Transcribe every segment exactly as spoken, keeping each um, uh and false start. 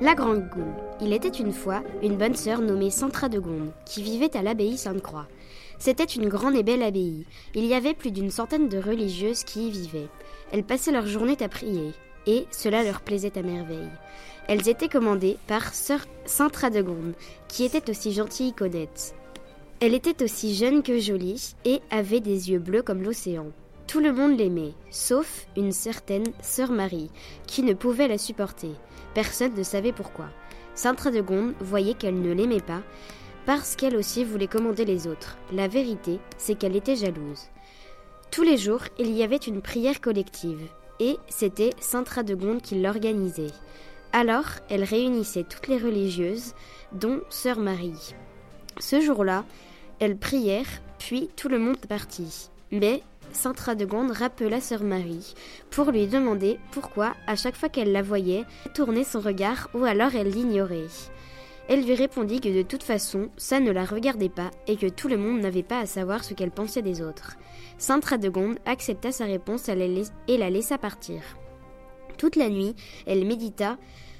La Grande Goule. Il était une fois une bonne sœur nommée Santradegonde qui vivait à l'abbaye Sainte-Croix. C'était une grande et belle abbaye. Il y avait plus d'une centaine de religieuses qui y vivaient. Elles passaient leur journée à prier, et cela leur plaisait à merveille. Elles étaient commandées par sœur Santradegonde, qui était aussi gentille qu'honnête. Elle était aussi jeune que jolie, et avait des yeux bleus comme l'océan. Tout le monde l'aimait, sauf une certaine sœur Marie, qui ne pouvait la supporter. Personne ne savait pourquoi. Santradegonde voyait qu'elle ne l'aimait pas, parce qu'elle aussi voulait commander les autres. La vérité, c'est qu'elle était jalouse. Tous les jours, il y avait une prière collective, et c'était Santradegonde qui l'organisait. Alors, elle réunissait toutes les religieuses, dont sœur Marie. Ce jour-là, elles prièrent, puis tout le monde partit. Mais Santradegonde rappela sœur Marie pour lui demander pourquoi, à chaque fois qu'elle la voyait, elle tournait son regard ou alors elle l'ignorait. Elle lui répondit que de toute façon, ça ne la regardait pas et que tout le monde n'avait pas à savoir ce qu'elle pensait des autres. Santradegonde accepta sa réponse et la laissa partir. Toute la nuit, elle médita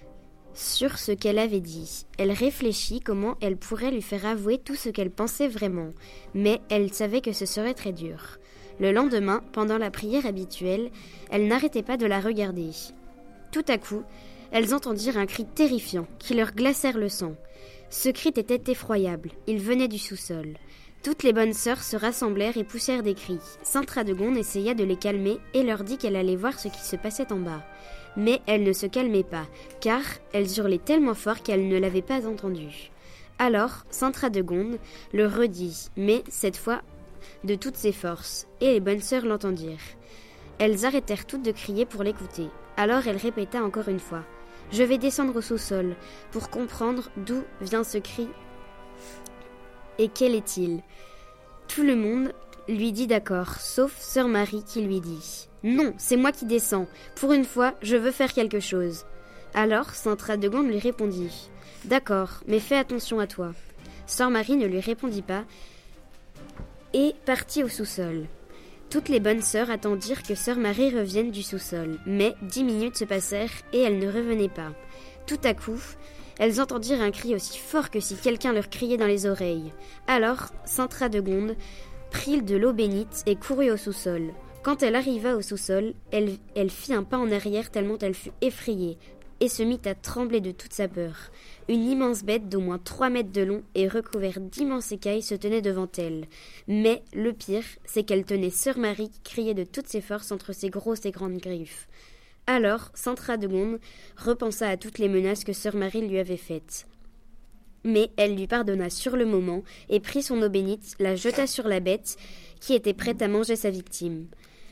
sur ce qu'elle avait dit. Elle réfléchit comment elle pourrait lui faire avouer tout ce qu'elle pensait vraiment, mais elle savait que ce serait très dur. Le lendemain, pendant la prière habituelle, elles n'arrêtaient pas de la regarder. Tout à coup, elles entendirent un cri terrifiant qui leur glacèrent le sang. Ce cri était effroyable, il venait du sous-sol. Toutes les bonnes sœurs se rassemblèrent et poussèrent des cris. Santradegonde essaya de les calmer et leur dit qu'elle allait voir ce qui se passait en bas. Mais elles ne se calmaient pas, car elles hurlaient tellement fort qu'elles ne l'avaient pas entendu. Alors, Santradegonde le redit, mais cette fois de toutes ses forces, et les bonnes sœurs l'entendirent. Elles arrêtèrent toutes de crier pour l'écouter. Alors elle répéta encore une fois « Je vais descendre au sous-sol pour comprendre d'où vient ce cri et quel est-il ?» Tout le monde lui dit d'accord, sauf sœur Marie qui lui dit « Non, c'est moi qui descends. Pour une fois, je veux faire quelque chose. » Alors Santradegonde lui répondit « D'accord, mais fais attention à toi. » Sœur Marie ne lui répondit pas et partit au sous-sol. Toutes les bonnes sœurs attendirent que sœur Marie revienne du sous-sol, mais dix minutes se passèrent et elle ne revenait pas. Tout à coup, elles entendirent un cri aussi fort que si quelqu'un leur criait dans les oreilles. Alors, Santradegonde prit de l'eau bénite et courut au sous-sol. Quand elle arriva au sous-sol, elle, elle fit un pas en arrière tellement elle fut effrayée et se mit à trembler de toute sa peur. Une immense bête d'au moins trois mètres de long et recouverte d'immenses écailles se tenait devant elle. Mais le pire, c'est qu'elle tenait sœur Marie qui criait de toutes ses forces entre ses grosses et grandes griffes. Alors, Santradegonde repensa à toutes les menaces que sœur Marie lui avait faites. Mais elle lui pardonna sur le moment et prit son eau bénite, la jeta sur la bête qui était prête à manger sa victime.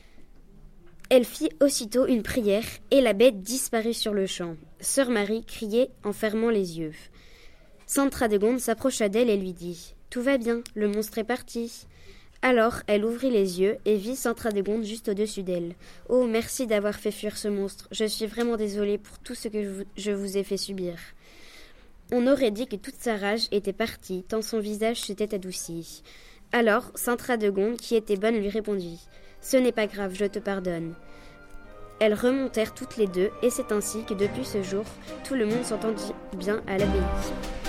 Elle fit aussitôt une prière et la bête disparut sur le champ. Sœur Marie criait en fermant les yeux. Santradegonde s'approcha d'elle et lui dit « Tout va bien, le monstre est parti. » Alors elle ouvrit les yeux et vit Santradegonde juste au-dessus d'elle. « Oh, merci d'avoir fait fuir ce monstre. Je suis vraiment désolée pour tout ce que je vous, je vous ai fait subir. » On aurait dit que toute sa rage était partie, tant son visage s'était adouci. Alors Santradegonde, qui était bonne, lui répondit « Ce n'est pas grave, je te pardonne. » Elles remontèrent toutes les deux, et c'est ainsi que depuis ce jour, tout le monde s'entendit bien à l'abbaye.